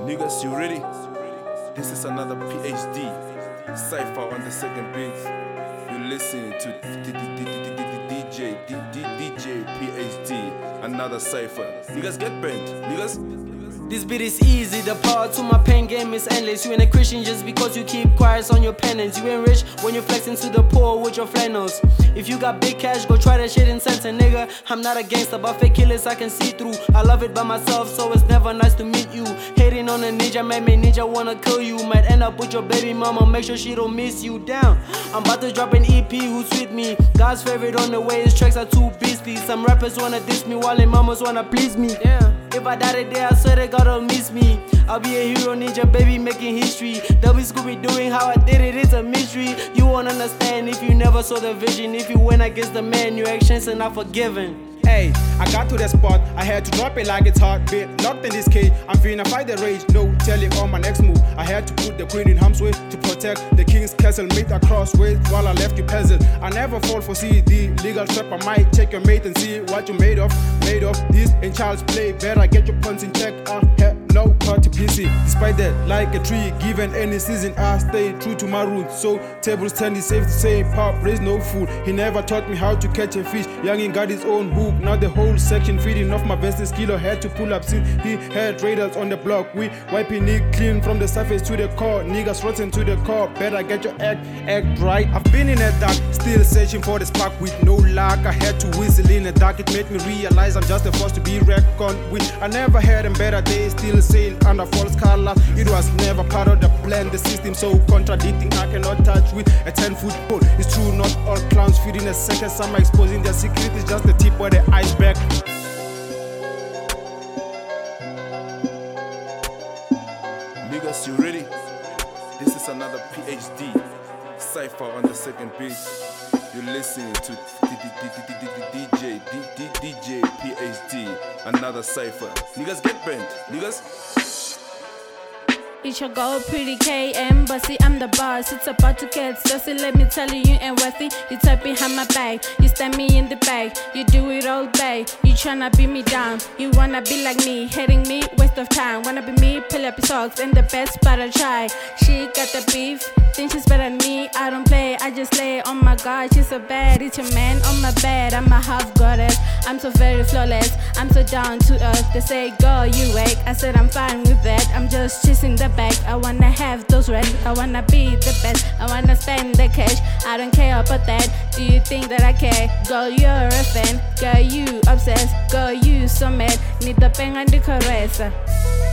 Niggas, you ready? This is another PhD Cypher on the second beat. You listening to DJ PhD, another Cypher. Niggas get bent, niggas. This beat is easy, the power to my pen game is endless. You ain't a Christian just because you keep quiet on your penance. You ain't rich when you flexing to the poor with your flannels. If you got big cash, go try that shit in Santa, nigga. I'm not a gangster, but fake killers I can see through. I love it by myself, so it's never nice to meet you. Hating on a ninja, made me ninja wanna kill you. Might end up with your baby mama, make sure she don't miss you down. I'm about to drop an EP, who's with me? God's favorite on the way, his tracks are too beastly. Some rappers wanna diss me, while their mamas wanna please me. Yeah. If I die today, I swear they gotta miss me. I'll be a hero ninja, baby, making history. They'll be Scooby doing how I did it, it's a mystery. You won't understand if you never saw the vision. If you went against the man, your actions are not forgiven. Hey, I got to that spot, I had to drop it like it's hot. Bit locked in this cage, I'm finna fight the rage. No telling on my next move. I had to put the queen in harm's way to protect the king's castle. Meet a crossways while I left you peasant. I never fall for CD, legal trap. I might check your mate and see what you made of. This ain't child's play, better get your punts in check. No party PC. Despite that, like a tree, given any season, I stay true to my roots. So tables turn, it's safe to say, Pop raised no fool. He never taught me how to catch a fish. Youngin got his own hook. Now the whole section feeding off my bestest kilo. Had to pull up since he had raiders on the block. We wiping it clean from the surface to the core. Niggas rotten to the core. Better get your act right. I've been in the dark, still searching for the spark with no luck. I had to whistle in the dark. It made me realize I'm just a force to be reckoned with. I never had them better days, still sail under false color. It was never part of the plan. The system so contradicting, I cannot touch with a 10-foot pole. It's true, not all clowns feed in a second. Some are exposing their secret. It's just the tip of the iceberg. Niggas, you ready? This is another PhD Cypher on the second beat. You listening to DJ PhD, another Cypher. Niggas get bent, niggas. It's your girl, pretty KM, but see I'm the boss. It's about to get saucy, let me tell you, you ain't worthy. You type behind my back, you stab me in the back. You do it all day, you tryna beat me down. You wanna be like me, hating me, waste of time. Wanna be me, pull up your socks, and the best part I try. She got the beef, think she's better than me. I don't play, I just lay. Oh my god, she's so bad. It's your man on my bed, I'm a half goddess. I'm so very flawless, I'm so down to earth. They say, girl, you wake. I said I'm fine with that, I'm just chasing the bag. I wanna have those rent, I wanna be the best. I wanna spend the cash, I don't care about that. Do you think that I care? Girl, you're a fan. Girl, you obsessed. Girl, you so mad. Need the pen and the caress.